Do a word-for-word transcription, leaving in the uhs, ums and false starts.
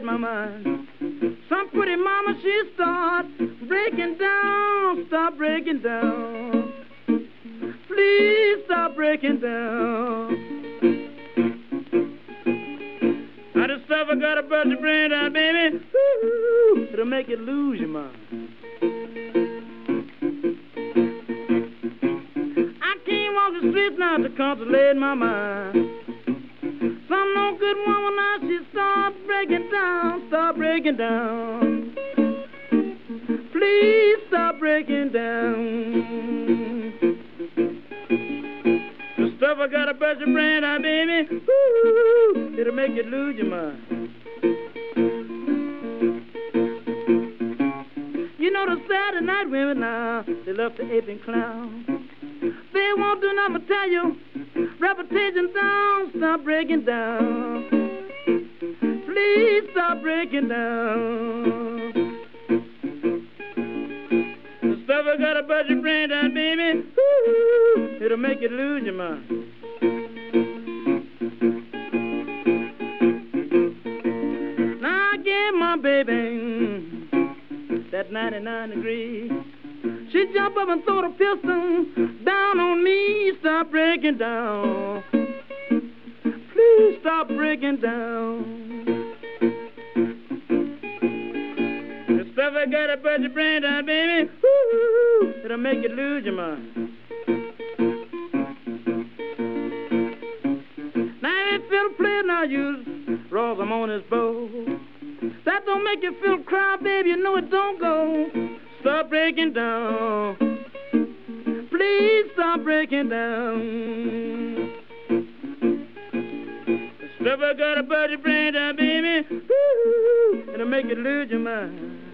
my mind. Some pretty mama, she start breaking down, stop breaking down. Please stop breaking down. Now this stuff I got a bunch of brain down, baby. Ooh, it'll make you lose your mind. I can't walk the streets now to consolate my mind. Some no good woman now, she start breaking down, start breaking down. Please stop breaking down. The stuff I got a bunch of brain now, baby. Ooh, it'll make you lose your mind. You know the Saturday night women now, they love to ape and clown. They won't do nothing but tell you, reputation down, stop breaking down. Please stop breaking down. The stuff I got a bunch of brain down, baby. Ooh, it'll make you lose your mind. Now I gave my baby that ninety-nine degree. She jump up and throw the pistol down on me. Stop breaking down. Please stop breaking down. The stuff I got a bunch of brain down, baby. Ooh, it'll make you lose your mind. Now if Phil play now, you rolls him on his bow. That don't make you feel cry, baby. You know it don't go. Stop breaking down. Please stop breaking down. The stuff I got a bunch of brain down, baby. Ooh, it'll make you lose your mind.